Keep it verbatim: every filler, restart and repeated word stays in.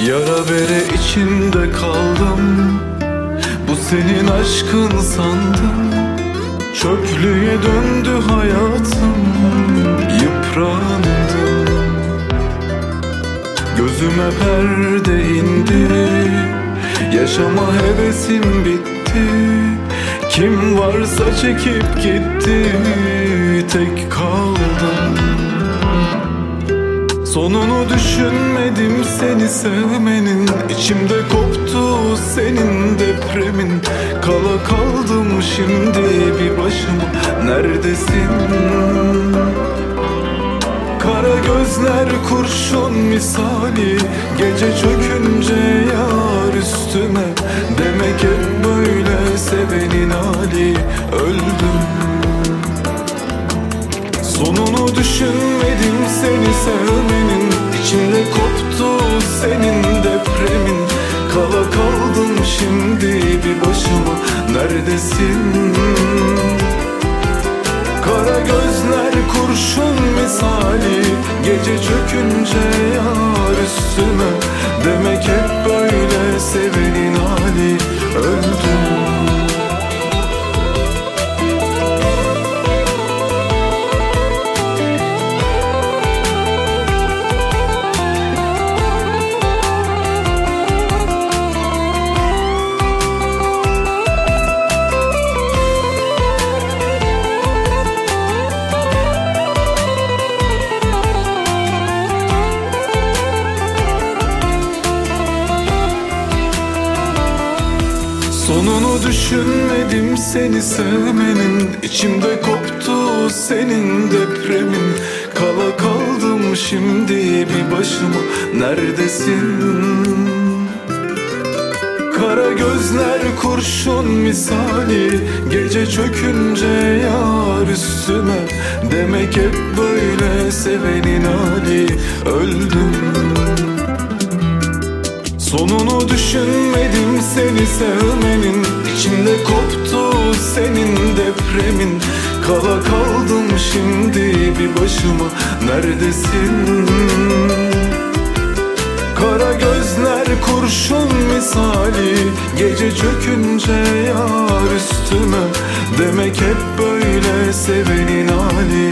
Yara bere içinde kaldım, bu senin aşkın sandım. Çöplüğe döndü hayatım, yıprandım. Gözüme perde indi, yaşama hevesim bitti. Kim varsa çekip gitti, tek kaldım. Sonunu düşünmedim seni sevmenin, İçimde koptu senin depremin. Kala kaldım şimdi bir başıma, neredesin? Kara gözler kurşun misali, gece çökünce yar üstüme. Demek hep böyle sevenin hali, öldüm. Sonunu düşünmedim seni sevmenin, İçimde koptu senin depremin. Kala kaldım şimdi bir başıma, neredesin? Kara gözler kurşun misali, gece çökünce yar üstüme. Demek hep böyle sevenin hali, öldüm. Sonunu düşünmedim seni sevmenin, İçimde koptu senin depremin. Kala kaldım şimdi bir başıma, neredesin? Kara gözler kurşun misali, gece çökünce yar üstüme. Demek hep böyle sevenin hali, öldüm. Sonunu düşünmedim seni sevmenin, İçimde koptu senin depremin. Kala kaldım şimdi bir başıma, neredesin? Kara gözler kurşun misali, gece çökünce yar üstüme. Demek hep böyle sevenin hali,